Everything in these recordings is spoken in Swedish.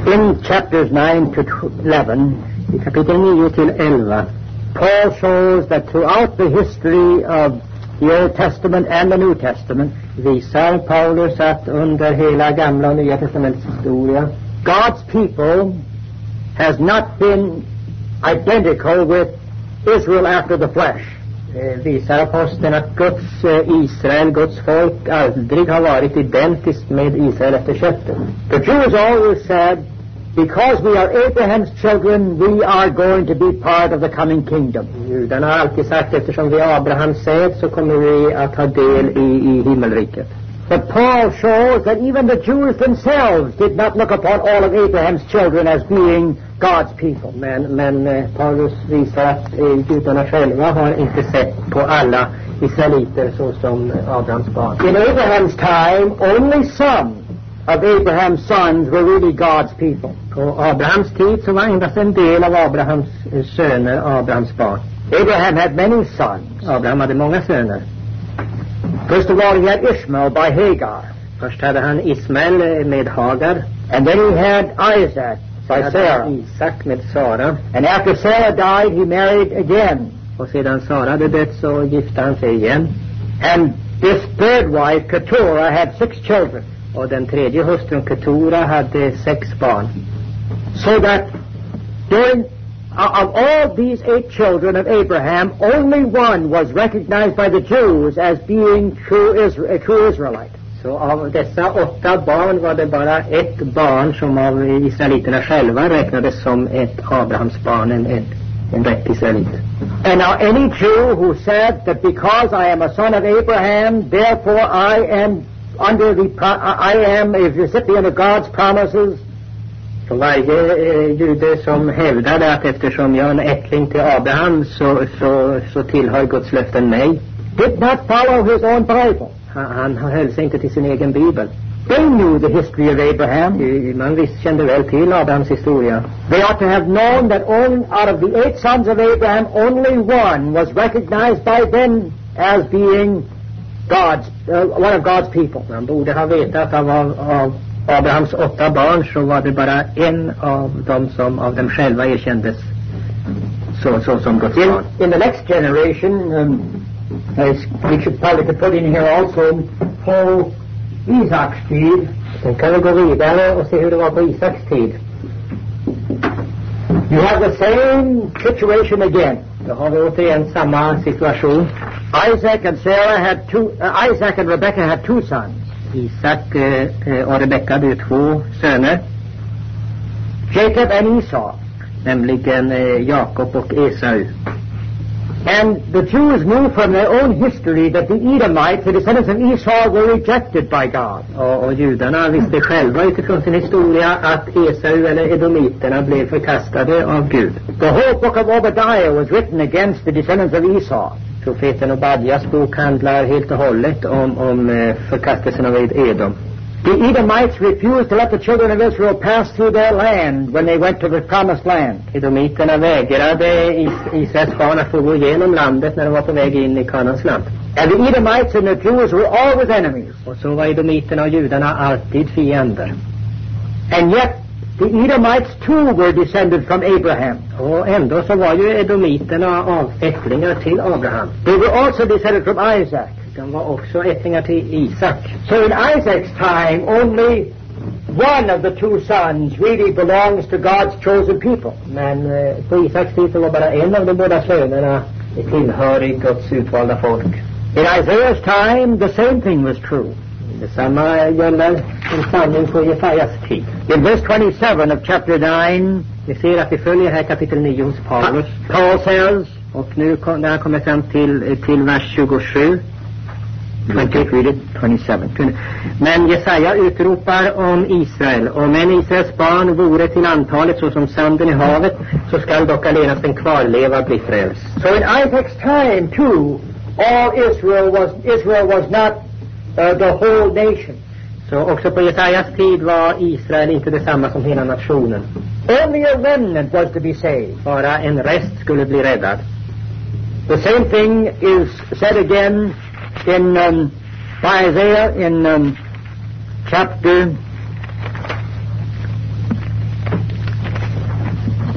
In chapters 9 to 11, I kapitel 9 till 11, Paul shows that throughout the history of the Old Testament and the New Testament, visar Paulus att under hela gamla och nya testamentets historia, God's people has not been identical with Israel after the flesh. Visar aposteln att Guds Israel, Guds folk, aldrig har varit identiskt med Israel efter köttet. The Jews always said, because we are Abraham's children, we are going to be part of the coming kingdom. Judarna har alltid sagt, eftersom vi är Abrahams säd så kommer vi att ha del i himmelriket. But Paul shows that even the Jews themselves did not look upon all of Abraham's children as being God's people. Men Paulus visar att judarna själva har inte sett på alla israeliter såsom Abrahams barn. In Abraham's time, only some of Abraham's sons were really God's people. På Abrahams tid så var endast en del av Abrahams söner Abrahams barn. Abraham had many sons. Abraham hade många söner. First of all, he had Ishmael by Hagar. Först hade han Ismael med Hagar. And then he had Isaac by Sarah. Isak med Sara. And after Sarah died, he married again. Och sedan Sara hade dött så gifte han sig igen. And this third wife, Keturah, had 6 children. Och den tredje hustrun Keturah hade 6 barn. So that during of all these 8 children of Abraham, only one was recognized by the Jews as being a true Israelite. Så av dessa 8 barn var det bara ett barn som av israeliterna själva räknades som ett Abrahams barn, en rätt israelit. And now any Jew who said that because I am a son of Abraham, therefore I am a recipient of God's promises. Så varje jude som hävdade att eftersom jag är en ättling till Abraham så tillhör Guds löften mig, did not follow his own Bible. Han höll sig inte till sin egen bibel. They knew the history of Abraham. Man kände väl till Abrahams historia. They ought to have known that out of the 8 sons of Abraham, only one was recognized by them as being one of God's people. Man borde ha vetat av Abrahams 8 barn så var det bara en av dem som av dem själva erkändes så som Guds barn. In the next generation, we should probably put in here also på Isaks tid. Sen kan vi gå vidare och se hur det var på Isaks tid. You have the same situation again. Då har vi återigen samma situation. Isaac and Rebekah had 2 sons. Isak och Rebekka hade 2 söner. Jacob and Esau. Nämligen Jakob och Esau. And the Jews knew from their own history that the Edomites, the descendants of Esau, were rejected by God. Och judarna visste själva utifrån sin historia att Esau eller edomiterna blev förkastade av Gud. The whole book of Obadiah was written against the descendants of Esau. Profeten Obadias bok handlar helt och hållet om förkastelsen av Edom. The Edomites refused to let the children of Israel pass through their land when they went to the promised land. Edomiterna vägrade Israels barn att få gå igenom landet när de var på väg in i Kanans land. And the Edomites and the Jews were always enemies. Och så var edomiterna och judarna alltid fiender. And yet the Edomites too were descended from Abraham. Och ändå så var ju edomiterna ättlingar till Abraham. They were also descended from Isaac. De var också ättlingar till Isak. So in Isaac's time, only one of the 2 sons really belongs to God's chosen people. Men på Isaks tid så var bara en av de båda sönerna tillhörig Guds utvalda folk. In Isaiah's time, the same thing was true. Detsamma gäller en sanning på Jesajas tid. In verse 27 of chapter 9, vi ser att vi följer här kapitel 9 hos Paulus. Paul says, och nu när han kommer fram till vers 27. Read it, 27. Men Jesaja utropar om Israel: om en Israels barn vore till antalet såsom sanden i havet, så skall dock allenast en kvarleva bli frälst. So in Isaac's time too, all Israel was not the whole nation. Så också på Jesajas tid var Israel inte detsamma som hela nationen. Only a remnant was to be saved. Bara en rest skulle bli räddad. The same thing is said again by Isaiah in chapter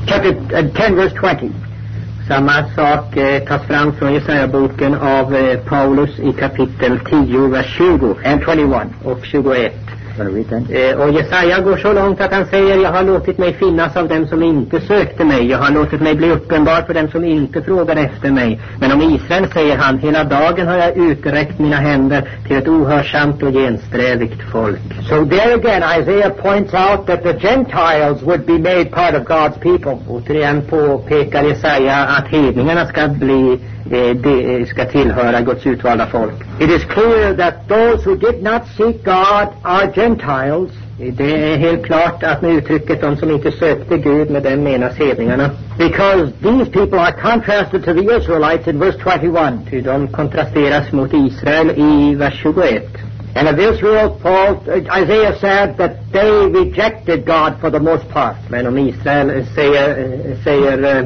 chapter 10, verse 20. Samma sak tas fram från Jesaja-boken av Paulus i kapitel 10, vers 20 and 21. och 21. Och Jesaja går så långt att han säger: jag har låtit mig finnas av dem som inte sökte mig. Jag har låtit mig bli uppenbar för dem som inte frågade efter mig. Men om Israel säger han: hela dagen har jag uträckt mina händer till ett ohörsamt och gensträvigt folk. So there again Isaiah points out that the Gentiles would be made part of God's people. Återigen påpekar Jesaja att hedningarna ska tillhöra Guds utvalda folk. It is clear that those who did not seek God are Gentiles. Det är helt klart att med uttrycket de som inte sökte Gud, med dem menas hedningarna. Because these people are contrasted to the Israelites in verse 21. Ty de kontrasteras mot Israel i vers 21. And of Israel, Isaiah said that they rejected God for the most part. Men om Israel säger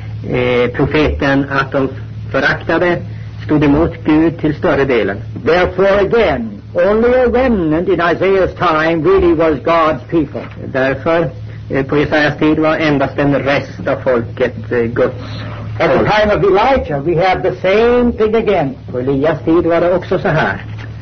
profeten att de föraktade, stod emot Gud till större delen. Therefore again, only a remnant in Isaiah's time really was God's people. Därför på Jesajas tid var endast en rest av folket Guds. At the time of Elijah we have the same thing again. På Elias tid var det också så här.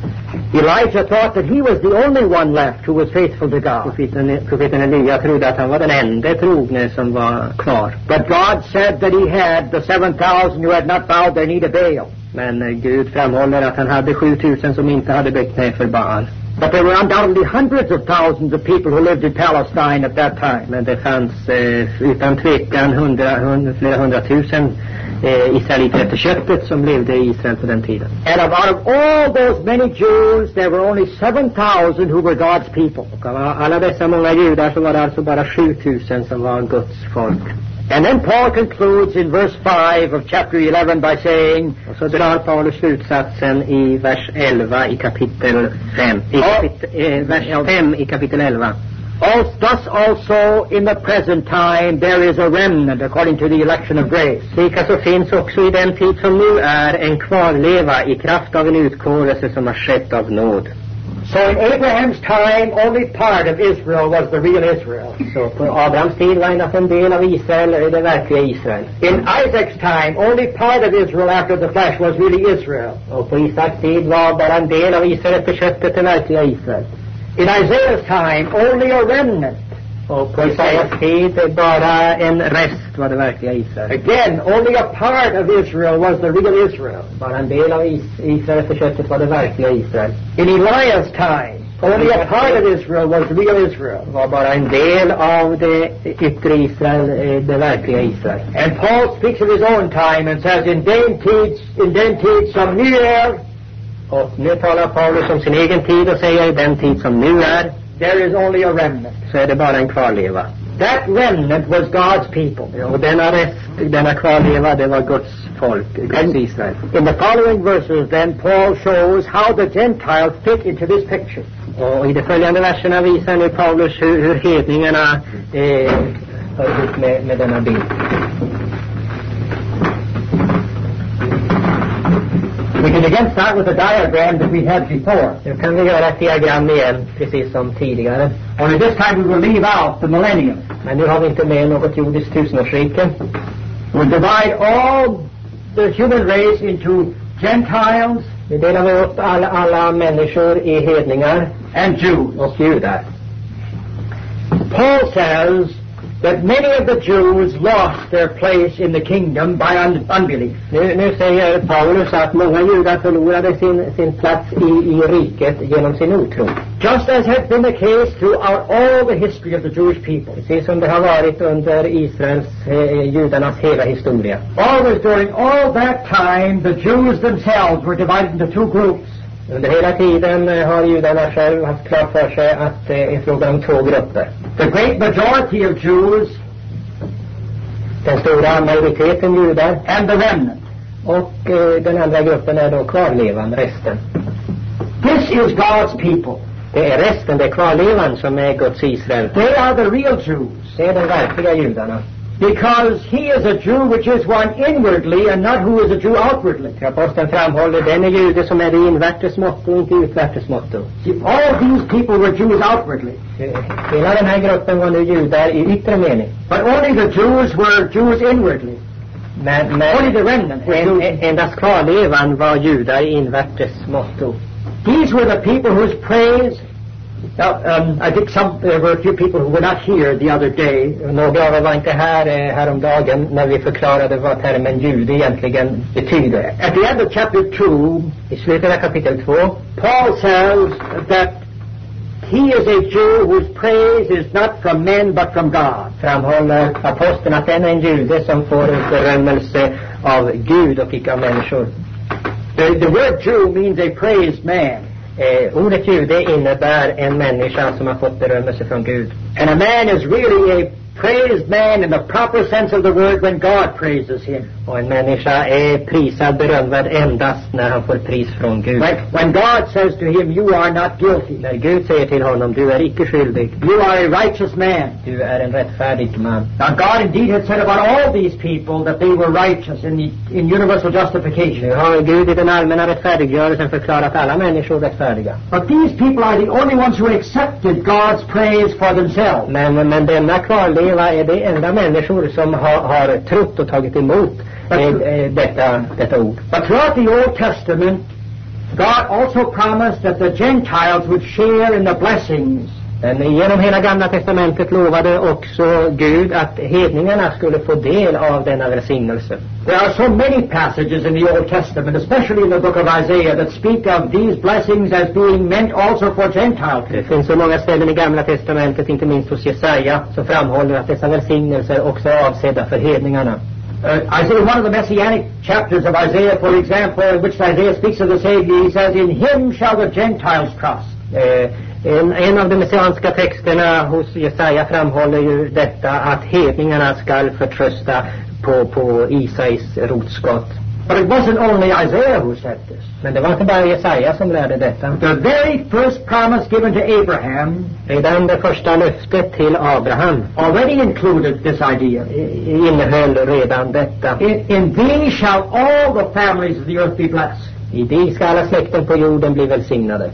Elijah thought that he was the only one left who was faithful to God. Profeten Elia trodde att han var den enda trogne som var kvar. But God said that he had the 7,000 who had not bowed their knee to Baal. Men Gud framhåller att han hade 7,000 som inte hade böjt knä för Baal. But there were undoubtedly hundreds of thousands of people who lived in Palestine at that time. Men det fanns utan tvekan flera hundratusen israeliter efter köttet som levde i Israel på den tiden. And out of all those many Jews, there were only 7,000 who were God's people. Och av alla dessa många judar så var det alltså bara 7,000 som var Guds folk. And then Paul concludes in verse 5 of chapter 11 by saying, och så drar Paulus slutsatsen i vers 11 i kapitel 5. Vers 5 i kapitel 11. Thus also in the present time there is a remnant according to the election of grace. Likaså finns också i den tid som nu är en kvarleva i kraft av en utkårelse som har skett av nåd. So in Abraham's time only part of Israel was the real Israel. Så på Abrahams tid var endast en del av Israel det verkliga Israel. In Isaac's time only part of Israel after the flesh was really Israel. Och på Isaks tid var bara en del av Israel efter köttet det verkliga Israel. In Isaiah's time only a remnant. Och på Isaias tid bara en rest var det verkliga Israel. Again, only a part of Israel was the real Israel. Bara en del av Israel efter köttet var det verkliga Israel. In Elias' time, only a part of Israel was real Israel. Var bara en del av det yttre Israel det verkliga Israel. And Paul speaks of his own time and says, in den tid som nu är. Och nu talar Paulus om sin egen tid och säger i den tid som nu är. There is only a remnant. Så är det bara en kvarleva. That remnant was God's people. Och denna kvarleva, det var Guds folk, Guds Israel. In the following verses then Paul shows how the Gentiles fit into this picture. Och i de följande verserna visar nu Paulus hur hedningarna hör ihop med denna bild. We can again start with the diagram that we had before. Nu kan vi göra ett diagram igen, precis som tidigare. Only this time we will leave out the millennium. Men nu har vi inte med något jordiskt tusenårsrike. We'll divide all the human race into Gentiles. Vi delar upp alla människor i hedningar and Jews. Och judar. Paul says that many of the Jews lost their place in the kingdom by unbelief. Nu säger Paulus att många judar förlorade sin plats i riket genom sin otro. Just as had been the case throughout all the history of the Jewish people. Precis som det har varit under judarnas hela historia. Always during all that time the Jews themselves were divided into two groups. Under hela tiden har judarna själv haft klart för sig att det är frågan om två grupper. The great majority of Jews, den stora majoriteten judar, and the remnant. Och den andra gruppen är då kvarlevan, resten. This is God's people. Det är resten, det är kvarlevan som är Guds Israel. They are the real Jews. Det är de verkliga judarna. Because he is a Jew which is one inwardly and not who is a Jew outwardly. Aposteln framhåller den är jude som är det invärtes motto och inte utvärtes motto. See, all these people were Jews outwardly. Hela den här gruppen var nu judar i yttre mening. But only the Jews were Jews inwardly. Men only the remnant. Endast kvarlevan var judar i invärtes motto. These were the people whose praise. Now, I think there were a few people who were not here the other day. Några av er var inte här häromdagen när vi förklarade vad termen jude egentligen betyder. At the end of chapter 2, i slutet av kapitel 2, Paul says that he is a Jew whose praise is not from men but from God. Framhåller aposteln att den är en jude som får berömmelse av Gud och icke av människor. The word Jew means a praised man. Ordet jude innebär en människa som har fått berömmelse från Gud. And a man is really a praised man in the proper sense of the word when God praises him. Och en människa är prisad, berömvad endast när han får pris från Gud. When God says to him, you are not guilty. När Gud säger till honom, du är icke skyldig. You are a righteous man. Du är en rättfärdig man. Now God indeed had said about all these people that they were righteous in universal justification. Nu har Gud i den allmänna rättfärdiggörelsen förklarat alla människor rättfärdiga. But these people are the only ones who accepted God's praise for themselves. Men denna kvarleva är det enda människor som har trott och tagit emot detta ord. But throughout the Old Testament, God also promised that the Gentiles would share in the blessings. Men genom hela Gamla testamentet lovade också Gud att hedningarna skulle få del av denna välsignelse. There are so many passages in the Old Testament, especially in the book of Isaiah, that speak of these blessings as being meant also for Gentiles. Det finns så många ställen i Gamla testamentet, inte minst hos Jesaja, som framhåller att dessa välsignelser också är avsedda för hedningarna. Isaiah, one of the messianic chapters of Isaiah, for example, in which Isaiah speaks of the Savior, he says, in him shall the Gentiles trust. En av de messianska texterna hos Jesaja framhåller ju detta att hedningarna skall förtrösta på Isais rotskott. But it wasn't only Isaiah who said this. Men det var inte bara Jesaja som lärde detta. The very first promise given to Abraham, redan det första löftet till Abraham, already included this idea. Innehöll redan detta. In thee shall all the families of the earth be blessed. I dig ska alla släkten på jorden bli välsignade.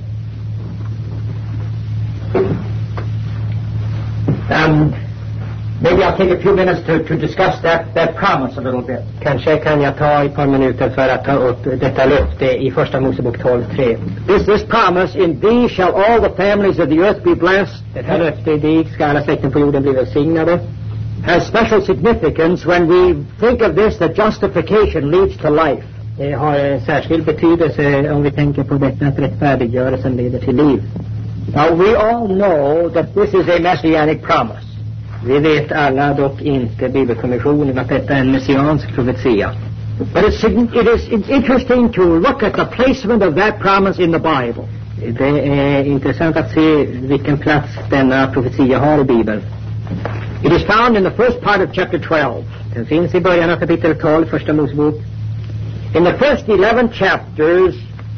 Maybe I'll take a few minutes to discuss that promise a little bit. Kanske kan jag ta ett par minuter för att ta upp detta löfte i Första Mosebok 12:3. This promise, in thee shall all the families of the earth be blessed. Detta löfte, i dig ska alla släkten på jorden bli välsignade. Has special significance when we think of this, that justification leads to life. Det har en särskild betydelse om vi tänker på detta att rättfärdiggörelsen leder till liv. Now we all know that this is a messianic promise. Vi vet alla, dock inte Bibelkommissionen, att detta är en messiansk profetia. But it's interesting to look at the placement of that promise in the Bible. Det är intressant att se vilken plats denna profetia har i Bibeln. It is found in the first part of chapter 12. Den finns i början av kapitel 12, Första Mosebok. In the first 11 chapters,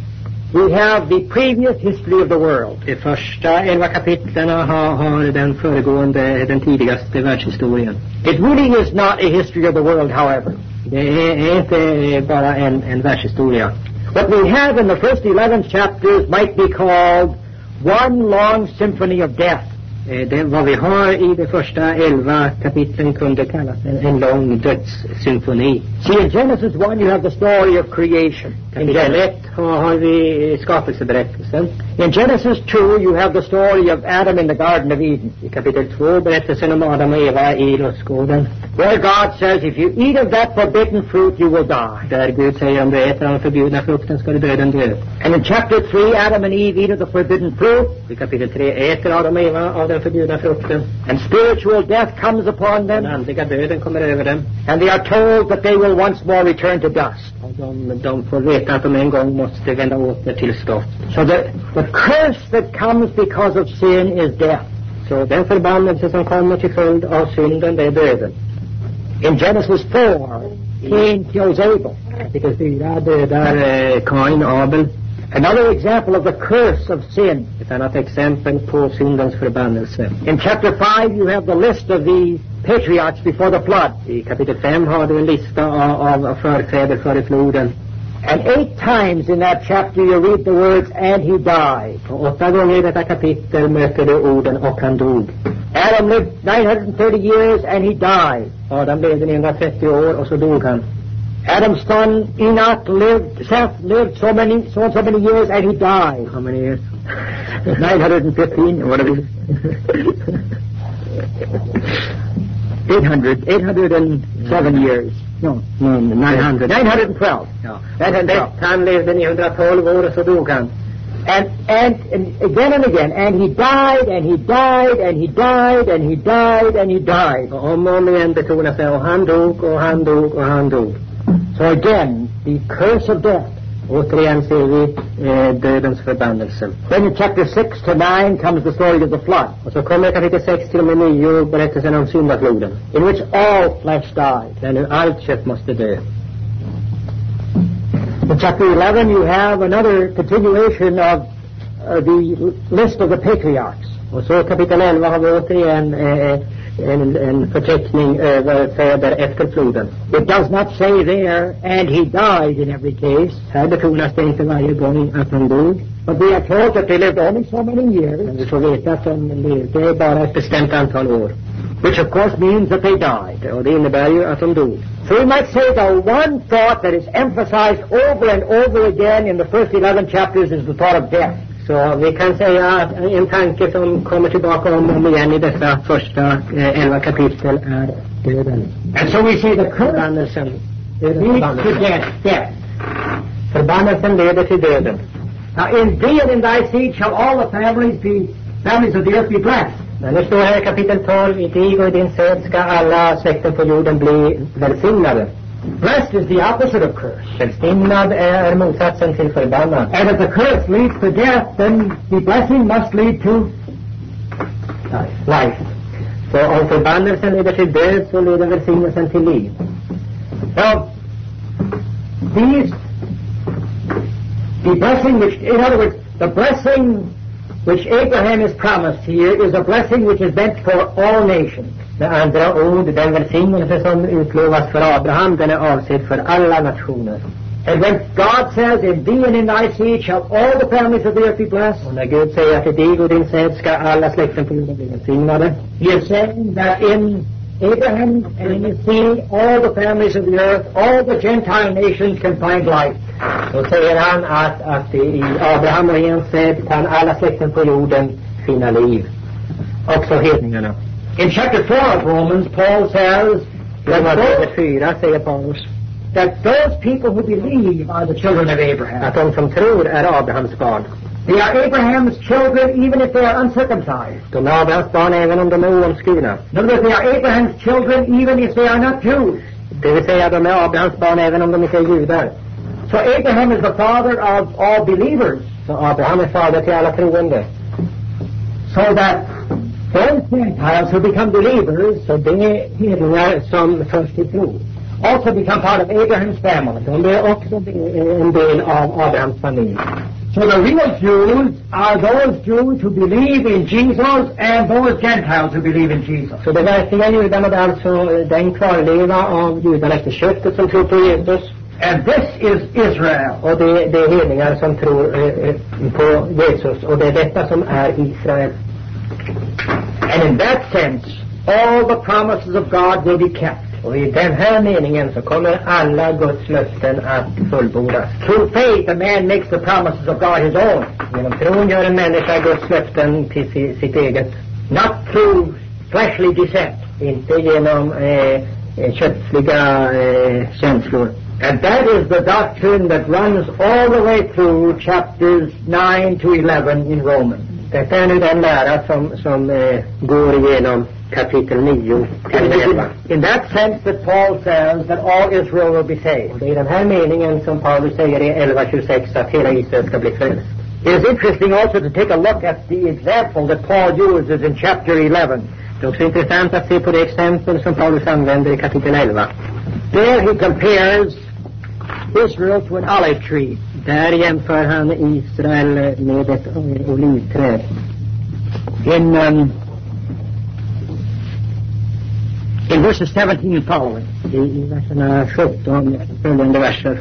we have the previous history of the world. De första 11 kapitlen har den tidigaste världshistorien. It really is not a history of the world, however. Det är inte bara en världshistoria. What we have in the first 11 chapters might be called one long symphony of death. Vad vi har i de första 11 kapitlen kunde kallas en lång dödssymfoni. See, in Genesis 1 you have the story of creation. Kapitel 1 har vi skapelseberättelsen. In Genesis 2 you have the story of Adam in the Garden of Eden. I kapitel 2 berättelsen om Adam och Eva i lustgården. Where God says, if you eat of that forbidden fruit you will die. Där Gud säger, om du äter av den förbjudna frukten ska du döden dö. And in chapter 3 Adam and Eve eat of the forbidden fruit. I kapitel 3 äter Adam och Eva av den förbjudna frukten. And spiritual death comes upon them. Den andliga döden kommer över dem. And they are told that they will once more return to dust. Och de får veta att de en gång måste vända åter till stoft. So the curse that comes because of sin is death. Så den förbannelse som kommer till följd av synden, det är döden. In Genesis 4, Cain kills Abel. Kapitel 4 dödar Kain Abel. Another example of the curse of sin. Ett annat exempel på syndens förbannelse. In chapter 5 you have the list of the patriarchs before the flood. I kapitel 5 har du en lista av förfäder före floden. And 8 times in that chapter you read the words, and he died. Och 8 gånger i detta kapitel möter du orden, och han dog. Adam lived 930 years and he died. Adam levde 930 år och så dog han. Adam's son Seth lived so many years and he died. How many years? 915, what are we? 807 years. No, 900. 912. Ja. Han levde 912 år och så dog han. And again and again, and he died, and he died, and he died, and he died, and he died. Och om igen betonar sig, och han dog, och han dog, och han dog. So again, the curse of death. Återigen ser vi dödens förbannelse. Then in chapter 6 to 9 comes the story of the flood. Och så kommer kapitel 6 till och med 9 berättelsen om syndafloden. In which all flesh died. Där nu allt kött måste dö. In chapter 11 you have another continuation of the list of the patriarchs. Och så kapitel 11 har vi återigen en förteckning över fäder efter floden. It does not say there, and he died in every case. Här betonas det inte varje gång att han dog. But we are told that they lived only so many years. Men vi får veta att de levde bara ett bestämt antal år. Which of course means that they died. Och det innebär ju att de dog. So we might say the one thought that is emphasized over and over again in the first 11 chapters is the thought of death. Så vi kan säga att en tanke som kommer tillbaka om och om igen i dessa första 11 kapitel är döden. And so we see the förbannelsen. leads to death. Förbannelsen leder till döden. Now in thee and in thy seed shall all the families of the earth be blessed. Men det står här i kapitel 12, i dig och i din säd ska alla släkten på jorden bli välsignade. Blessed is the opposite of curse. Välsignad är motsatsen till förbannad. And if the curse leads to death, then the blessing must lead to life. Så om förbannelsen leder till död, så leder välsignelsen till liv. Now, the blessing which, in other words, the blessing which Abraham is promised here is a blessing which is meant for all nations. Med andra ord, den välsignelse som utlovas för Abraham, den är avsedd för alla nationer. And when God says, in thee and in thy seed shall all the families of the earth be blessed. Och när Gud säger att i dig och din säd ska alla släkten på jorden bli välsignade. He is saying that in Abraham and in his seed, all the families of the earth, all the Gentile nations can find life. Då säger han att i Abraham och i hans säd kan alla släkten på jorden finna liv. Också hedningarna. In chapter 4 of Romans, Paul says, that those people who believe are the children of Abraham. Att de som tror är Abrahams barn. They are Abraham's children even if they are uncircumcised. De är Abrahams barn även om de är oomskurna. In other words, they are Abraham's children even if they are not Jews. Det vill säga de är Abrahams barn även om de inte är judar. So Abraham is the father of all believers. Så Abraham är fader till alla troende. So that those Gentiles who become believers, så de hedningar som först till tro, also become part of Abraham's family. De är också en del av Abrahams familj. So the real Jews are those Jews who believe in Jesus and those Gentiles who believe in Jesus. Så det verkliga judarna är alltså den kvarleva av judarna efter köttet som tror på Jesus. And this is Israel. Och det är hedningar som tror på Jesus. Och det är detta som är Israel. And in that sense, all the promises of God will be kept. Och i den här meningen så kommer alla Guds löften att fullbordas. Through faith, a man makes the promises of God his own. Genom tron gör en människa Guds löften till sitt eget. Not through fleshly descent. Inte genom kötsliga känslor. And that is the doctrine that runs all the way through chapters 9 to 11 in Romans. Detta är nu den lära som går igenom kapitel 9 till 11. In that sense that Paul says that all Israel will be saved. Och det är den här meningen som Paulus säger i 11:26 att hela Israel ska bli frälst. It is interesting also to take a look at the example that Paul uses in chapter 11. Det är också intressant att se på det exempel som Paulus använder i kapitel 11. There he compares Israel to an olive tree. Där jämför han Israel med ett olivträd. In in verses 17 and following. I verserna 17 följande verser.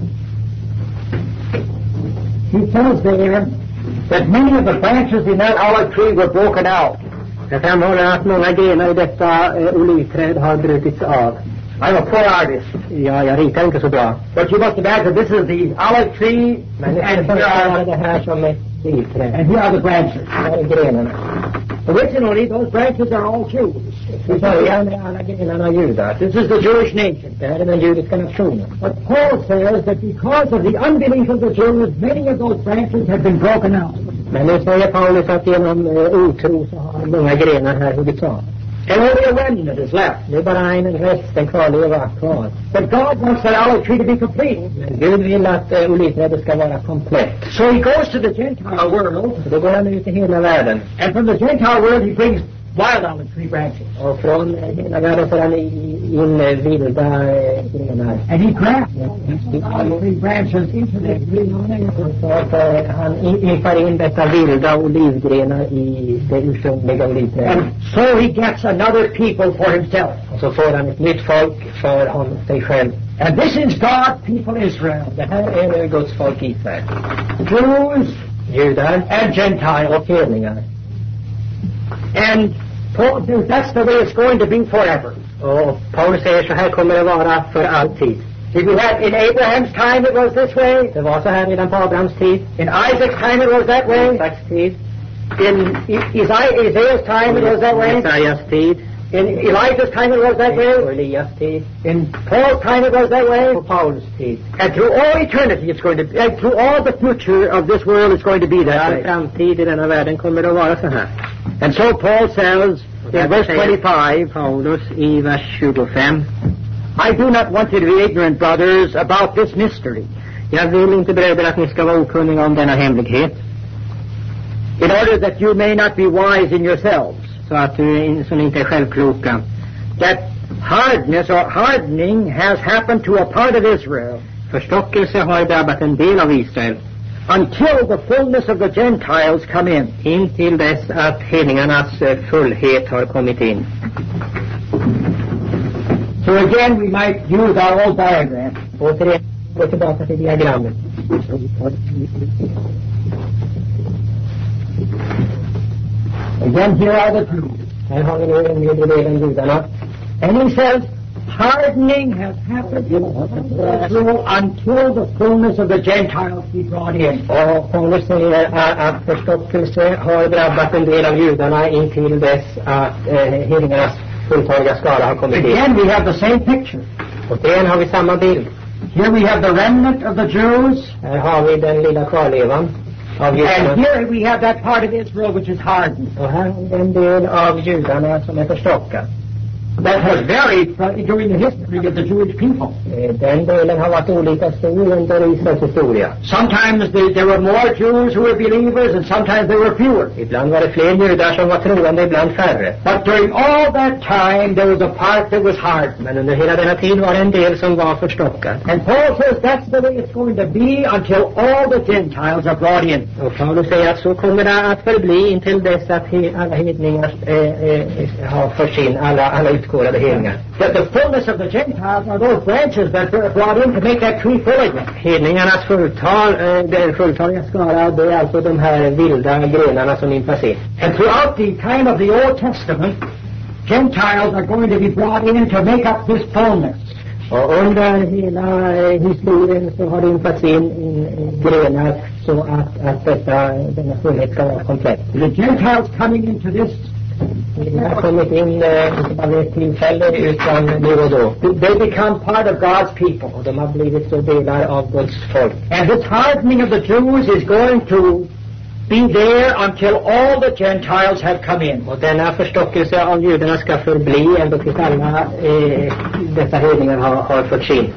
He tells there that many of the branches in that olive tree were broken out. Jag framhåller att många grenar i detta olivträd har brutits av. I'm a poor artist. Ja, jag ritar inte så bra. But you must imagine this is the olive tree, Men det är det här som ett olivträd. and here are the branches. Här är grenarna. Originally, those branches are all Jews. I början är alla grenarna judar. This is the Jewish nation. Det här är den judiska nationen. But Paul says that because of the unbelief of the Jews, many of those branches have been broken out. Men nu säger Paulus att genom otro så har många grenar här huggits av. And only a remnant is left. Det är bara en rest, en kvarleva kvar. But God wants that olive tree to be complete. Men Gud vill att olivträdet ska vara komplett. So he goes to the Gentile world. Så då går han ut i hela världen. And from the Gentile world he brings wild olive tree branches. Och från hela världen får han in vilda grenar. And he grafts olive tree branches into the Han infar in dessa vilda olivgrenar i det ursprungliga olivträdet. And so he gets another people for himself. Och så får han ett nytt folk för honom, sig själv. And this is God's people Israel. Det här är nu Guds folk Israel. Jews Judar and Gentiles. och hedningar. And Paul says that's the way it's going to be forever. Och Paulus säger så här kommer det vara för alltid. Did you have in Abraham's time it was this way? Det var så här redan på Abrahams tid. In Isaac's time it was that way? Isaks tid. In Isaiah's time it was that way? Isaias tid. In Elijah's time it was that Och way? Elias tid. In Paul's time it was that way? Och Paulus tid. And through all eternity it's going to be, and through all the future of this world it's going to be that All way. framtid i denna världen kommer det att vara så här. And so Paul says in verse 25, Paulus i vers 25. I do not want you to be ignorant, brothers, about this mystery, Jag vill inte bröder att ni ska vara okunniga om denna hemlighet. in order that you may not be wise in yourselves, Så att så ni inte är självkloka. that hardness or hardening has happened to a part of Israel Förstockelse har drabbat en del av Israel. until the fullness of the Gentiles come in. In till dess att hedningarnas fullhet har kommit in. So again we might use our old diagram. Återigen, gå tillbaka till diagrammet. Again, here are the two. Här har vi nu en nedre delen judarna. And he says, hardening has happened until the fullness of the Gentiles be brought in. Och Paulus säger att förstockelse har drabbat en del av judarna in till dess att hedningarnas fulltaliga skara har kommit in. Again, we have the same picture. Återigen har vi samma bild. Here we have the remnant of the Jews, Här har vi den lilla kvarlevan av judarna. and here we have that part of Israel which is hardened. Och här har vi en del av judarna som är förstockad. That has varied during the history of the Jewish people. Den delen har varit olika stor under Israels historia. Sometimes there were more Jews who were believers, and sometimes there were fewer. Ibland var det fler judar som var troende, ibland färre. But during all that time, there was a part that was hardened. Men under hela denna tid var det en del som var förstockad. And Paul says that's the way it's going to be until all the Gentiles are brought in. Och Paulus säger att så kommer det att förbli intill dess att alla hedningar har förts in, alla utskårade hedningar. The fullness of the Gentiles are those branches that are brought in to make that tree full again. Hedningarnas den fulltaliga skara, det är alltså de här vilda grenarna som infas in. And throughout the time of the Old Testament, Gentiles are going to be brought in to make up this fullness. Och under hela historien så har det infats in grenar så att denna fullhet ska vara komplett. The Gentiles coming into this, Det har kommit in inte bara vid ett tillfälle utan nu och då. they become part of God's people. Och de har blivit så delar av Guds folk. And this hardening of the Jews is going to be there until all the Gentiles have come in. Och denna förstockelse av judarna ska förbli ända tills alla dessa hedningar har förts in.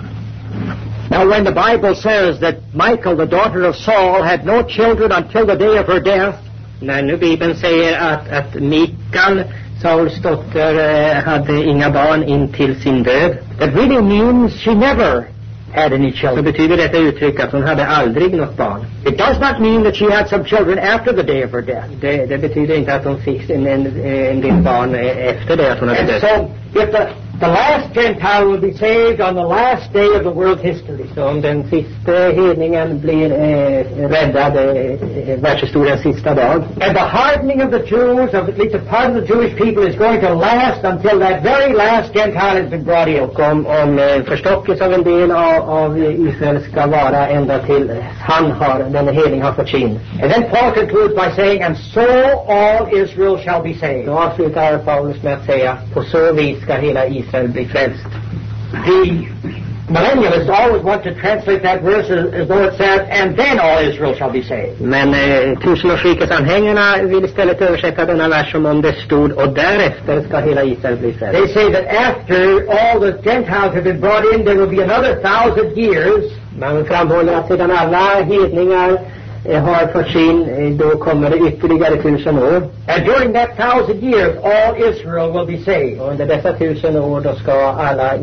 Now when the Bible says that Michal, the daughter of Saul, had no children until the day of her death, När nu Bibeln säger att Mikal, Sauls dotter, hade inga barn in till sin död, that really means she never had any så children. betyder detta uttryck att hon hade aldrig något barn. It does not mean that she had some children after the day of her death. Det betyder inte att hon fick en del barn efter det att hon hade And dött. so if the last Gentile will be saved on the last day of the world's history. Så om den sista hedningen blir räddad världshistoriens sista dag. And the hardening of the Jews, of at least a part of the Jewish people, is going to last until that very last Gentile has been brought in. Och om förstockelse av en del av Israel ska vara ända till den hedning har förts in. And then Paul concludes by saying, and so all Israel shall be saved. Då avslutar Paulus med att säga, på så vis ska hela Israel bli frälst. The millennialists always want to translate that verse as though it said, and then all Israel shall be saved. Men tusenårsrikesanhängarna vill istället översätta denna vers som om det stod, och därefter ska hela Israel bli frälst. They say that after all the Gentiles have been brought in, there will be another 1,000 years. Man framhåller att sedan alla hedningar har förts in, då kommer det ytterligare 1000 år. And during that 1,000 years, all Israel will be saved. Och under dessa 1000 år då ska alla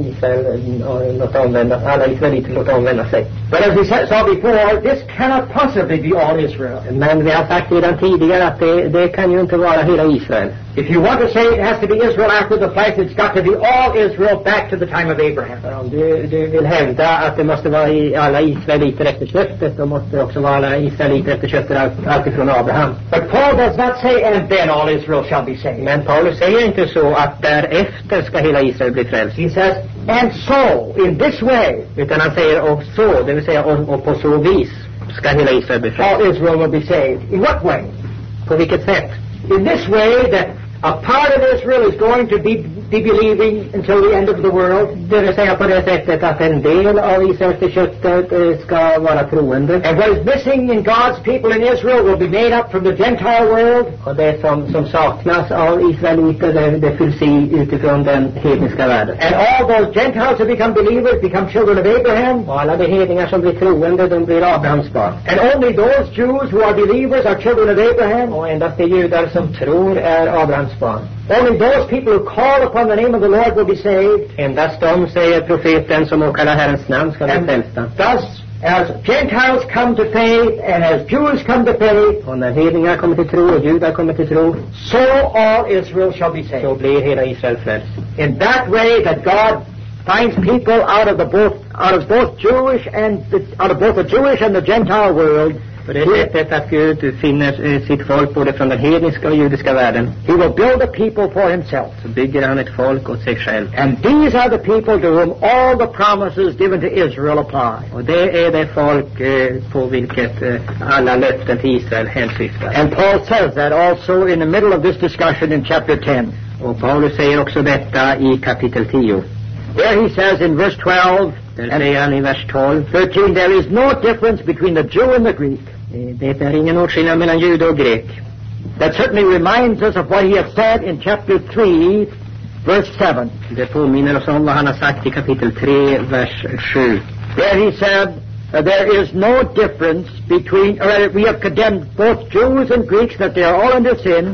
israeliter låta omvända sig. But as we saw before, this cannot possibly be all Israel. Men vi har sagt redan tidigare att det kan ju inte vara hela Israel. If you want to say it has to be Israel after the flesh, it's got to be all Israel back to the time of Abraham. Om du vill hävda att det måste vara alla israeliter efter köttet, då måste det också vara alla israeliter efter köttet alltifrån Abraham. But Paul does not say, and then all Israel shall be saved. Men Paulus säger inte så att därefter ska hela Israel bli frälst. He says, and so, in this way. Utan han säger och så, det vill säga och på så vis ska hela Israel bli frälst. All Israel will be saved. In what way? På vilket sätt? In this way that a part of Israel is going to be believing until the end of the world. Det vill säga på det sättet att en del av Israels köttet ska vara troende. And what is missing in God's people in Israel will be made up from the Gentile world. Och det som saknas av israeliter, det fylls i utifrån den hedniska världen. And all those Gentiles who become believers become children of Abraham. Och alla de hedningar som blir troende, de blir Abrahams barn. And only those Jews who are believers are children of Abraham. Och endast de judar som tror är Abrahams barn. Only those people who call upon the name of the Lord will be saved. Endast de, säger profeten, som åkallar Herrens namn ska bli frälsta. Thus, as Gentiles come to faith and as Jews come to faith, och när hedningar kommer till tro och judar kommer till tro, so all Israel shall be saved. Så blir hela Israel frälst. In that way that God finds people out of both Jewish and the Jewish and the Gentile world. På det sättet att Gud finner sitt folk både från den hedniska och judiska världen. He will build a people for himself. Så bygger han ett folk åt sig själv. And these are the people to whom all the promises given to Israel apply. Och det är det folk på vilket alla löften till Israel hänsyftar. And Paul says that also in the middle of this discussion in chapter 10. Och Paulus säger också detta i kapitel 10. There he says in verse 12, där säger han i vers 12, 13, there is no difference between the Jew and the Greek. Det är ingen åtskillnad mellan jude och grek. That certainly reminds us of what he has said in chapter 3, verse 7. Det påminner oss om vad han har sagt i kapitel 3, vers 7. There he said, there is no difference between, we have condemned both Jews and Greeks that they are all under sin.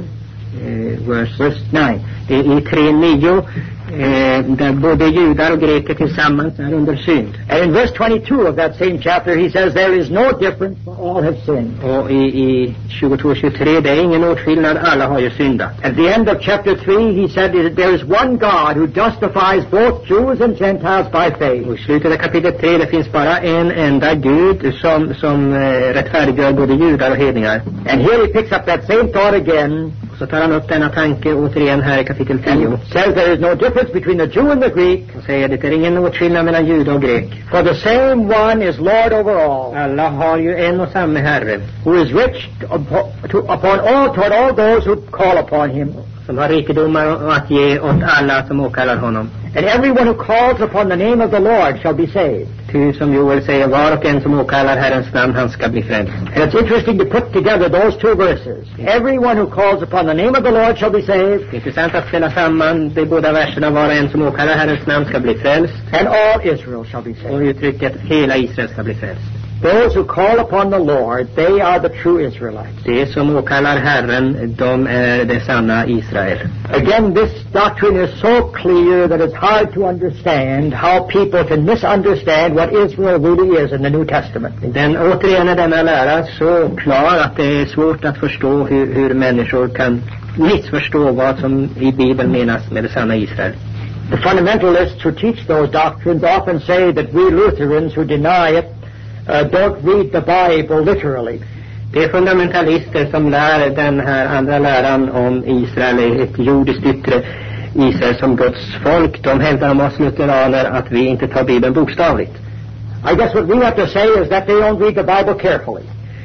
Verse 9. Det är i 3:9. Där både judar och greker tillsammans är under synd. And in verse 22 of that same chapter he says there is no difference, for all have sinned. Och i 22-23 det är ingen åtskillnad, alla har ju syndat. At the end of chapter 3 he said there is one God who justifies both Jews and Gentiles by faith. Och i slutet av kapitel 3 det finns bara en enda Gud som rättfärdiggör både judar och hedningar. And here he picks up that same thought again. Så tar han upp denna tanke återigen här i kapitel 10. Says there is no difference between the Jew and the Greek. Och säger det är ingen åtskillnad mellan jude och grek. For the same one is Lord over all. Alla har ju en och samma Herre. Who is rich upon all toward all those who call upon him. Som har rikedomar att ge åt alla som åkallar honom. And everyone who calls upon the name of the Lord shall be saved. Ty som Joel säger, var och en som åkallar Herrens namn, han ska bli frälst. And it's interesting to put together those two verses. Everyone who calls upon the name of the Lord shall be saved. Det är intressant att ställa samman de båda verserna, var och en som åkallar Herrens namn ska bli frälst. And all Israel shall be saved. Och uttrycket hela Israel ska bli frälst. Those who call upon the Lord, they are the true Israelites. De som åkallar Herren, de är det sanna Israel. Again, this doctrine is so clear that it's hard to understand how people can misunderstand what Israel really is in the New Testament. Återigen är denna lära så klar att det är svårt att förstå hur människor kan missförstå vad som i Bibeln menas med det sanna Israel. The fundamentalists who teach those doctrines often say that we Lutherans who deny it don't read the Bible literally. Det är fundamentalister som lär den här andra läran om Israel, ett jordiskt yttre Israel som Guds folk. De hävdar om oss lutheraner att vi inte tar Bibeln bokstavligt. I guess what we have to say is that they don't read the Bible carefully.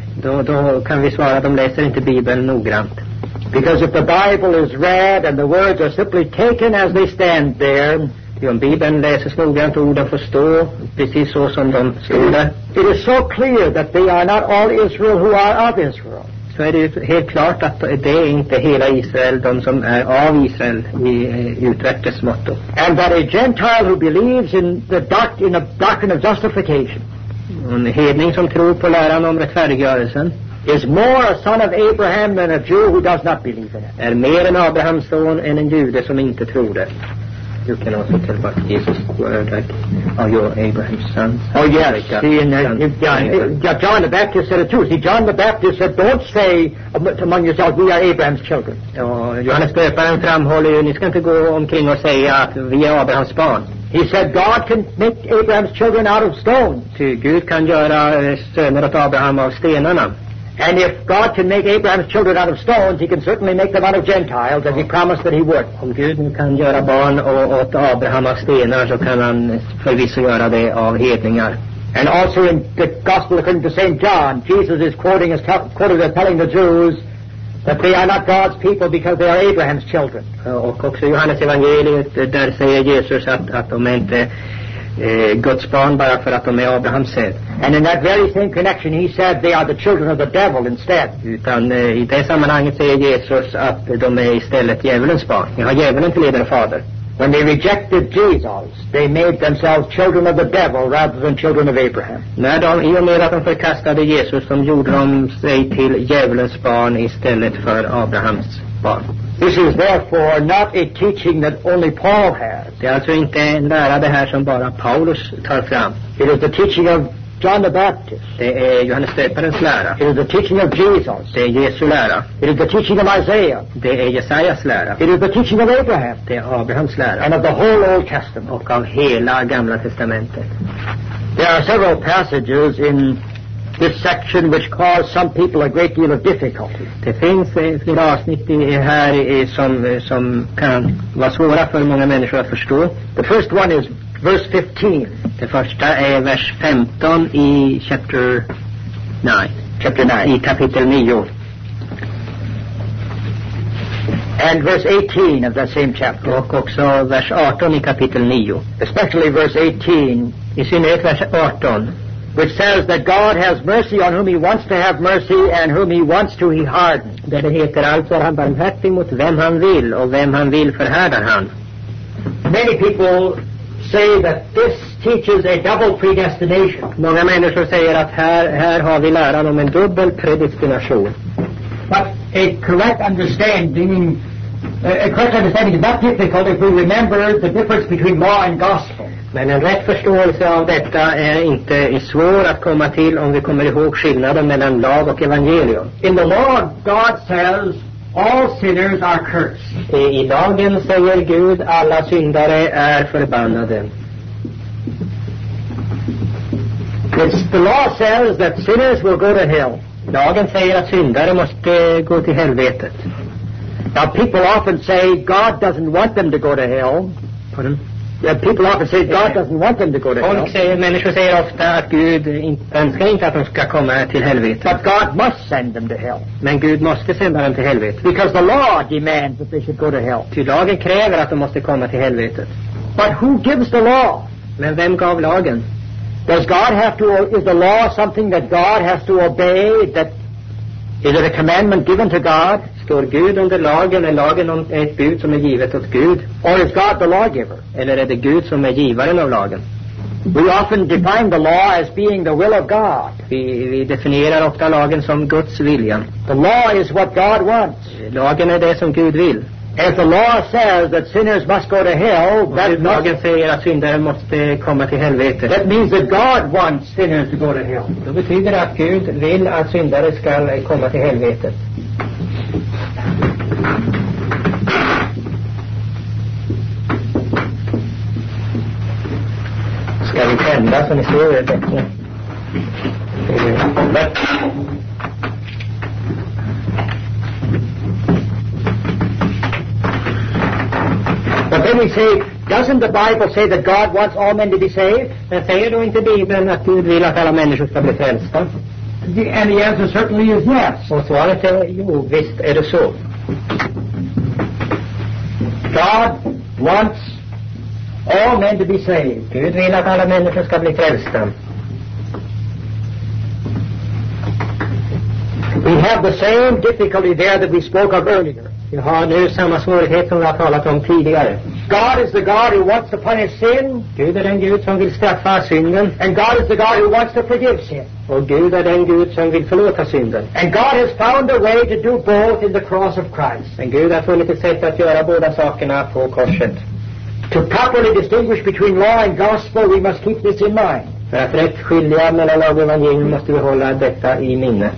Då kan vi svara att de läser inte Bibeln noggrant. Because if the Bible is read and the words are simply taken as they stand there, om Bibeln läses noggrant och orden får stå precis så som de står där. It is so clear that they are not all Israel who are of Israel. Så är det helt klart att det är inte hela Israel, de som är av Israel i utvärtes motto. And that a Gentile who believes in the doctrine of justification, en hedning som tror på läran om rättfärdiggörelsen, is more a son of Abraham than a Jew who does not believe in it. Är mer en Abrahams son än en jude som inte tror det. You can also tell about Jesus' word, like, are you Abraham's son? Oh, yes. John the Baptist said it too. See, John the Baptist said, don't say among yourselves, we are Abraham's children. Ja, Johannes döparen framhåller ju, ni ska inte gå omkring och säga att vi är Abrahams barn. He said God can make Abraham's children out of stone. Ty Gud kan göra söner åt Abraham av stenarna. And if God can make Abraham's children out of stones, he can certainly make them out of Gentiles, as he promised that he would. Om Gud nu kan göra barn åt Abraham av stenar, så kan han förvisso göra det av hedningar. And also in the Gospel according to St. John, Jesus is quoted as telling the Jews that they are not God's people because they are Abraham's children. Och också i Johannes evangeliet, där säger Jesus att de inte Guds barn bara för att de är Abrahams säd. And in that very same connection he said they are the children of the devil instead. Utan i det sammanhanget säger Jesus att de är istället djävulens barn. Ni har djävulen till eder fader. When they rejected Jesus, they made themselves children of the devil rather than children of Abraham. I och med att de förkastade Jesus, de gjorde de sig till djävulens barn istället för Abrahams barn. This is therefore not a teaching that only Paul has. Det är alltså inte en lära det här som bara Paulus tar fram. It is the teaching of John the Baptist. Det är Johannes döparens lära. It is the teaching of Jesus. Det är Jesu lära. It is the teaching of Isaiah. Det är Jesajas lära. It is the teaching of Abraham. Det är Abrahams lära. And of the whole Old Testament. Och av hela Gamla testamentet. There are several passages in this section which cause some people a great deal of difficulty. Det finns flera avsnitt här som kan vara svåra för många människor att förstå. The first one is verse 15. Det första är vers 15 i chapter 9. I kapitel 9. And verse 18 of that same chapter. Och också vers 18 i kapitel 9. Especially verse 18. I synnerhet vers 18. Which says that God has mercy on whom he wants to have mercy and whom he wants to he harden. Där det heter alltså att han barmhärtig mot vem han vill och vem han vill förhärdar han. Many people say that this teaches a double predestination. Många människor säger att här har vi läran om en dubbel predestination. But a correct understanding is not difficult if we remember the difference between law and gospel. Men en rätt förståelse av detta är inte svår att komma till om vi kommer ihåg skillnaden mellan lag och evangelium. In the law, God says all sinners are cursed. I lagen säger Gud alla syndare är förbannade. The law says that sinners will go to hell. Lagen säger att syndare måste gå till helvetet. Now people often say God doesn't want them to go to hell. Pardon? People often say God doesn't want them to go to hell. Människor säger ofta att Gud önskar inte att de ska komma till helvetet. But God must send them to hell. Men Gud måste sända dem till helvetet. Because the law demands that they should go to hell. Ty lagen kräver att de måste komma till helvetet. But who gives the law? Men vem gav lagen? Is the law something that God has to obey? Is it a commandment given to God? Står Gud under lagen? Är lagen ett bud som är givet åt Gud? Or is God the lawgiver? Eller är det Gud som är givaren av lagen? We often define the law as being the will of God. Vi definierar ofta lagen som Guds vilja. The law is what God wants. Lagen är det som Gud vill. If the law says that sinners must go to hell, lagen säger att syndare måste komma till helvetet. That means that God wants sinners to go to hell. Då betyder det att Gud vill att syndare ska komma till helvetet. tända så ni ser det bättre. But then we say, doesn't the Bible say that God wants all men to be saved? Men säger då inte Bibeln att Gud vill att alla människor ska bli frälsta? And the answer certainly is yes. Och svaret är jo, visst är det så. God wants all men to be saved. Gud vill att alla människor ska bli frälsta. We have the same difficulty there that we spoke of earlier. Vi har nu samma svårighet som vi har talat om tidigare. God is the God who wants to punish sin. Gud är den Gud som vill straffa synden. And God is the God who wants to forgive sin. Och Gud är den Gud som vill förlåta synden. And God has found a way to do both in the cross of Christ. Men Gud har funnit ett sätt att göra båda sakerna på korset. To properly distinguish between law and gospel, we must keep this in mind. För att rätt skilja mellan lag och evangelium måste vi hålla detta i minne.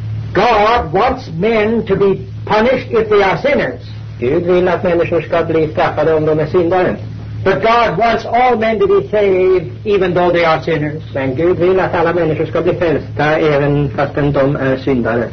God wants men to be punished if they are sinners. Gud vill att människor ska bli straffade om de är syndare. But God wants all men to be saved even though they are sinners. Men Gud vill att alla människor ska bli frälsta även fastän de är syndare.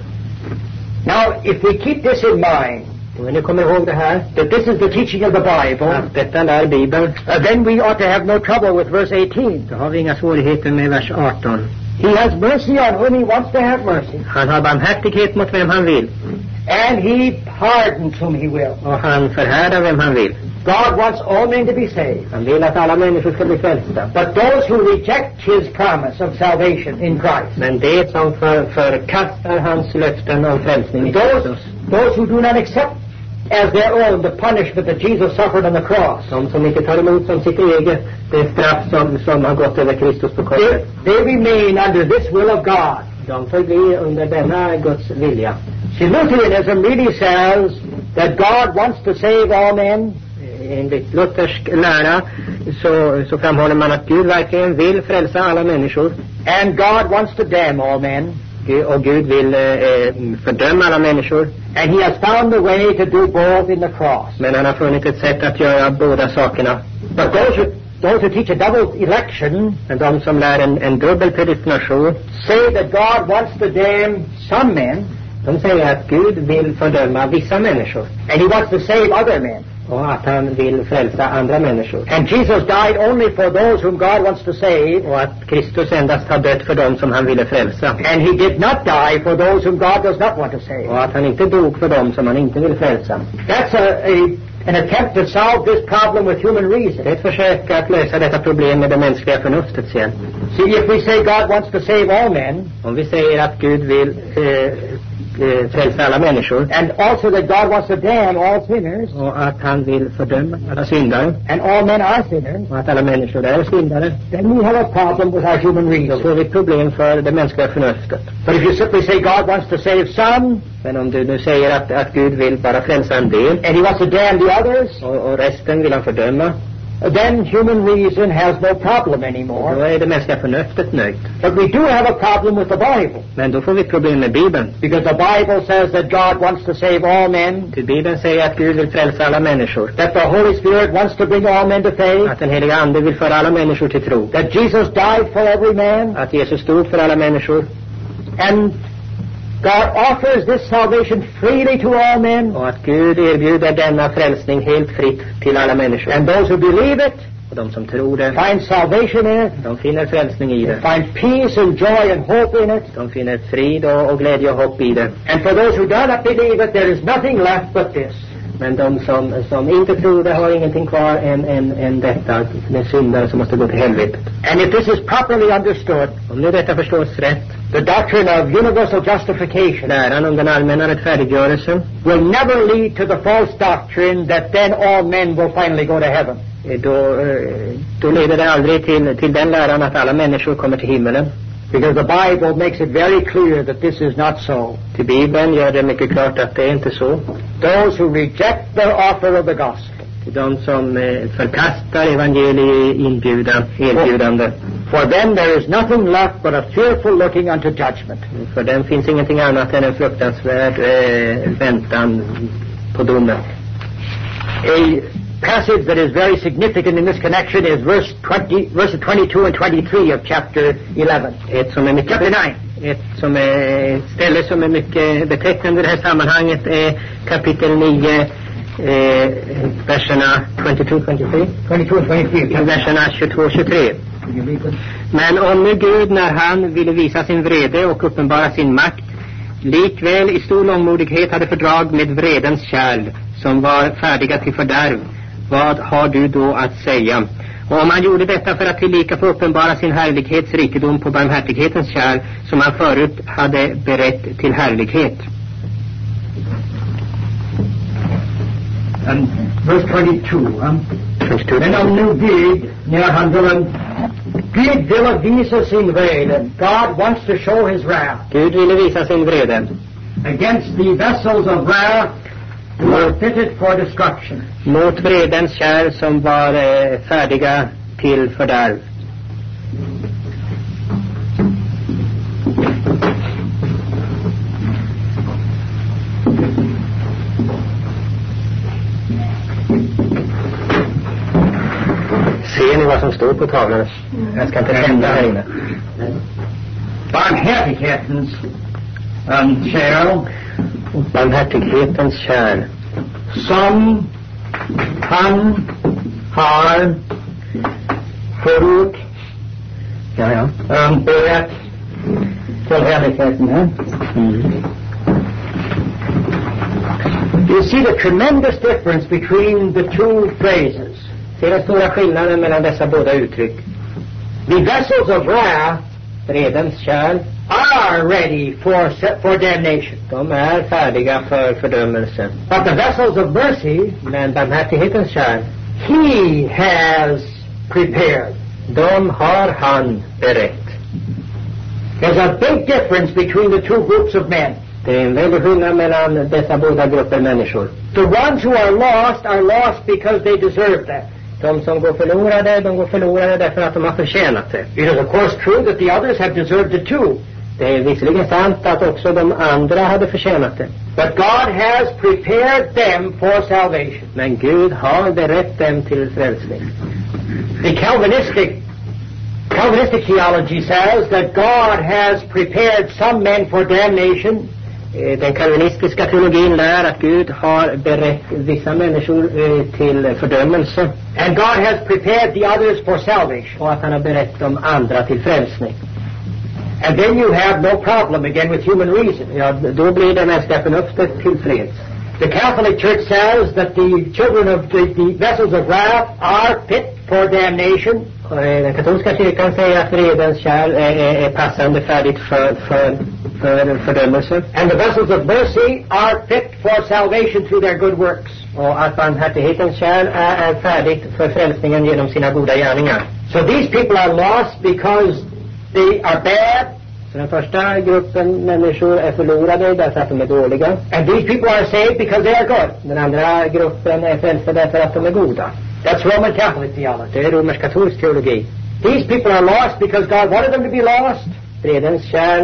Now, if we keep this in mind, och ni kommer ihåg det här, that this is the teaching of the Bible, att detta lär Bibeln, then we ought to have no trouble with verse 18. Då har vi inga svårigheter med vers 18. He has mercy on whom he wants to have mercy. Han har barmhärtighet mot vem han vill. And he pardons whom he will. Och han förhärdar vem han vill. God wants all men to be saved. Han vill att alla människor ska bli frälsta. But those who reject his promise of salvation in Christ, men det som förkastar hans löften om frälsning i Kristus, those who do not accept as their own the punishment that Jesus suffered on the cross, de som inte tar emot som sitt eget det straff som har gått över Kristus på korset, they remain under this will of God. De förblir under denna Guds vilja. See, Lutheranism really says that God wants to save all men. Enligt luthersk lära så framhåller man att Gud verkligen vill frälsa alla människor. And God wants to damn all men. Och Gud vill fördöma alla människor. And he has found a way to do both in the cross. Men han har funnit ett sätt att göra båda sakerna. But those who teach a double election, men de som lär en dubbel predestination, say that God wants to damn some men. De säger att Gud vill fördöma vissa människor. And he wants to save other men. Och att han vill frälsa andra människor. And Jesus died only for those whom God wants to save. Och att Kristus endast har dött för dem som han ville frälsa. And he did not die for those whom God does not want to save. Och att han inte dog för dem som han inte vill frälsa. That's an attempt to solve this problem with human reason. Det är ett försök att lösa detta problem med det mänskliga förnuftets hjälp. See, if we say God wants to save all men, om vi säger att Gud vill frälsa alla människor, and also that God wants to damn all sinners, och att han vill fördöma alla syndare, and all men are sinners, och att alla människor är syndare, then we have a problem with our human reason. Då får vi problem för det mänskliga förnuftet. But if you simply say God wants to save some, men om du nu säger att Gud vill bara frälsa en del, and he wants to damn the others, och resten vill han fördöma, then human reason has no problem anymore. Då är det mänskliga förnuftet nöjt. But we do have a problem with the Bible. Men då får vi problem med Bibeln. Because the Bible says that God wants to save all men. Till Bibeln säger att Gud vill frälsa alla människor. That the Holy Spirit wants to bring all men to faith. Att den heliga ande vill föra alla människor till tro. That Jesus died for every man. Att Jesus stod för alla människor. And God offers this salvation freely to all men. Och att Gud erbjuder denna frälsning helt fritt till alla människor. And those who believe it, och de som tror det, find salvation in it. De finner frälsning i det. Find peace and joy and hope in it. De finner frid och glädje och hopp i det. And for those who do not believe it, there is nothing left but this. Men de som inte tror det har ingenting kvar än detta, med syndare som måste gå till helvetet. And if this is properly understood, om nu detta förstås rätt, the doctrine of universal justification, läran om den allmänna rättfärdiggörelsen, will never lead to the false doctrine that then all men will finally go to heaven. Då leder det aldrig till den läran att alla människor kommer till himmelen. Because the Bible makes it very clear that this is not so. Till Bibeln gör det mycket klart att det är inte så. Those who reject the offer of the gospel, till de som förkastar erbjudande. For them there is nothing left but a fearful looking unto judgment. För dem finns ingenting annat än en fruktansvärd väntan på domen. passage that is very significant in this connection is verses 22 and 23 of chapter 11. Chapter 9. Ett ställe som är mycket betecknande i det här sammanhanget är kapitel 9, verserna 22-23. Verserna 22-23. Men om nu Gud, när han ville visa sin vrede och uppenbara sin makt, likväl i stor långmodighet hade fördrag med vredens kärl som var färdiga till fördärv, vad har du då att säga? Och om han gjorde detta för att tillika få uppenbara sin härlighets rikedom på barmhärtighetens kärl som han förut hade berett till härlighet. And verse 22. Men om nu Gud, när han Gud ville visa sin vrede. God wants to show his wrath. Gud ville visa sin vrede against the vessels of wrath who are fitted for destruction. Mot vredens kärl som var färdiga till fördärv. Ser ni vad som står på tavlan? Jag ska inte hända här inne. Barmhärtighetens kärl. Barmhärtighetens kärl. Som han har förut berett till härligheten. You see the tremendous difference between the two phrases. Ser den stora skillnaden mellan dessa båda uttryck. The vessels of wrath, vredens kärl, are ready for damnation. De är färdiga för fördömelse. But the vessels of mercy, men barmhärtighetens kärl, he has prepared. De har han berett. There's a big difference between the two groups of men. Det är en väldig skillnad mellan dessa båda grupper människor. The ones who are lost because they deserve that. De som går förlorade därför att de har förtjänat det. It is of course true that the others have deserved it too. Det är visserligen sant att också de andra hade förtjänat det. But God has prepared them for salvation. Men Gud har berett dem till frälsning. The Calvinistic theology says that God has prepared some men for damnation. Den kalvinistiska teologin lär att Gud har berett vissa människor till fördömelse. And God has prepared the others for salvation. Och att han har berett de andra till frälsning. And then you have no problem again with human reason. Ja, då blir det mänskliga förnuftet tillfreds. The Catholic Church says that the children of the vessels of wrath are fit for damnation. Den katolska kyrkan säger att vredens kärl är passande färdigt för fördömelse. And the vessels of mercy are fit for salvation through their good works. Och att barmhärtighetens kärl är färdigt för frälsningen genom sina goda gärningar. So these people are lost because they are bad. Så den första gruppen människor är förlorade därför att de är dåliga. And these people are saved because they are good. Den andra gruppen är frälsta därför att de är goda. That's Roman Catholic theology. Det är romersk katolsk teologi. These people are lost because God wanted them to be lost. Fredens kärl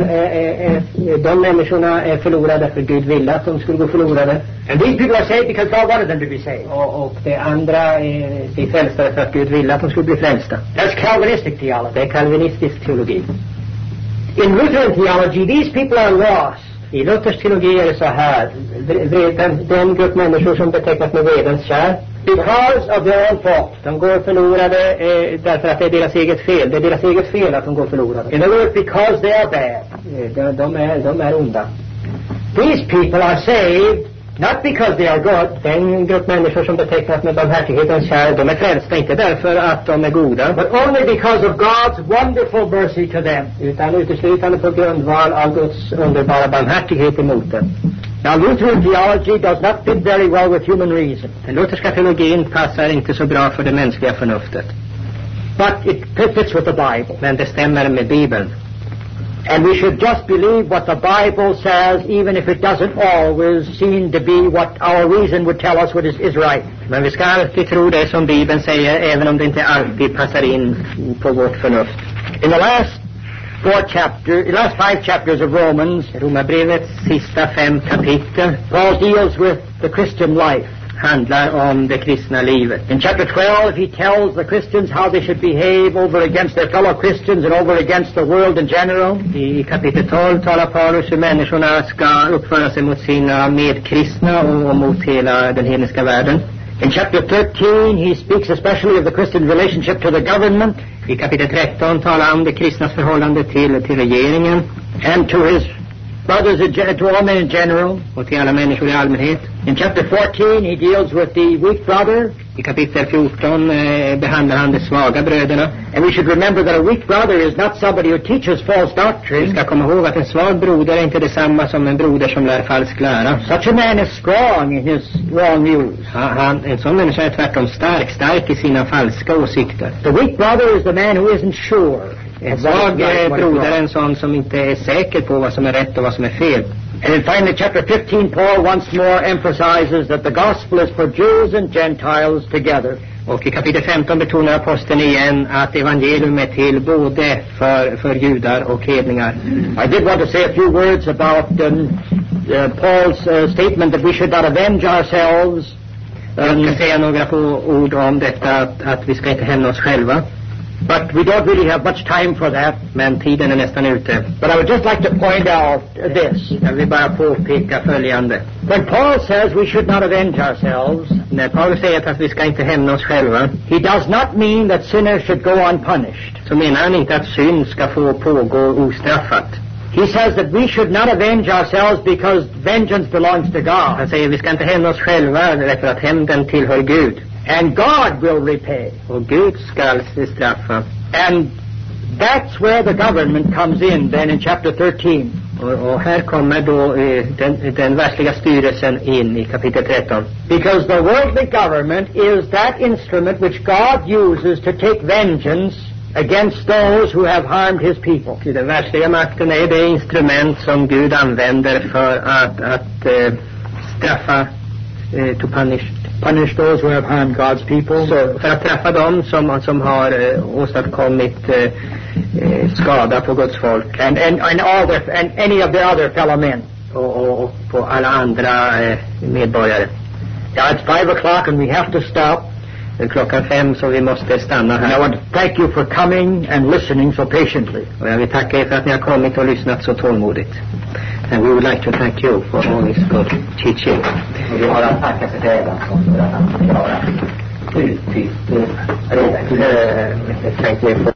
de människorna är förlorade för Gud ville att de skulle gå förlorade. And these people are saved because God wanted them to be saved. Och det andra är frälsta för att Gud ville att de skulle bli frälsta. That's Calvinistic theology. Det är kalvinistisk teologi. In Lutheran theology, these people are lost. I Luthers teologi är det så här. Den grupp människor som betecknas med vredens kärl, because of their own fault. De går förlorade därför att det är deras eget fel. Det är deras eget fel att de går förlorade. In other words, because they are bad. De är onda. These people are saved not because they are good. Den grupp människor som betecknas med barmhärtighetens kärl, de är frälsta inte därför att de är goda, but only because of God's wonderful mercy to them. Utan uteslutande på grundval av Guds underbara barmhärtighet emot dem. Now, Lutheran theology does not fit very well with human reason. Den lutherska teologin passar inte så bra för det mänskliga förnuftet. But it fits with the Bible. Men det stämmer med Bibeln. And we should just believe what the Bible says, even if it doesn't always seem to be what our reason would tell us is right. Men vi ska alltid tro det som Bibeln säger, även om det inte alltid passar in på vårt förnuft. In the last five chapters of Romans, Romarbrevets sista 5 kapitel, Paul deals with the Christian life. handlar om det kristna livet. In chapter 12, he tells the Christians how they should behave over against their fellow Christians and over against the world in general. I kapitel 12 talar Paulus hur människorna ska uppföra sig mot sina medkristna och mot hela den hedniska världen. In chapter 13, he speaks especially of the Christian relationship to the government. I kapitel 13 talar han om det kristnas förhållande till regeringen. And to his brothers, to all men in general. Och till alla människor i allmänhet. In chapter 14, he deals with the weak brother. I kapitel 14 behandlar han de svaga bröderna. And we should remember that a weak brother is not somebody who teaches false doctrine. Vi ska komma ihåg att en svag broder är inte detsamma som en broder som lär falsk lära. Such a man is strong in his wrong views. En sån människa är tvärtom stark i sina falska åsikter. The weak brother is the man who isn't sure. En svag broder är en sån som inte är säker på vad som är rätt och vad som är fel. And in finally chapter 15, Paul once more emphasizes that the gospel is for Jews and Gentiles together. Och i kapitel 15 betonar aposteln igen att evangelium är till både för judar och hedningar. I did want to say a few words about Paul's statement that we should not avenge ourselves. Jag ska säga några få ord om detta att vi ska inte hämna oss själva. But we don't really have much time for that. Men tiden är nästan ute. But I would just like to point out this. Jag vill bara påpeka följande. When Paul says we should not avenge ourselves, när Paulus säger att vi ska inte hämna oss själva, he does not mean that sinners should go unpunished. Så menar han inte att synd ska få pågå ostraffat. He says that we should not avenge ourselves because vengeance belongs to God. Han säger vi ska inte hämna oss själva därför att hämnden tillhör Gud. And God will repay. Och Gud skall straffa. And that's where the government comes in then in chapter 13. Och här kommer då den världsliga styrelsen in i kapitel 13. Because the worldly government is that instrument which God uses to take vengeance against those who have harmed his people. Den världsliga makten är det instrument som Gud använder för att straffa, to punish those who have harmed God's people. Så för att träffa dem som har åstadkommit skada på Guds folk. And any of the other fellow men. Och på alla andra medborgare. Yeah, it's 5 o'clock and we have to stop. Klockan 5 så vi måste stanna här. And I want to thank you for coming and listening so patiently. Och jag vill tacka er för att ni har kommit och lyssnat så tålmodigt. And we would like to thank you for all this good teaching. Och vi har att tacka för det för att han förklarar uttytt. Thank you.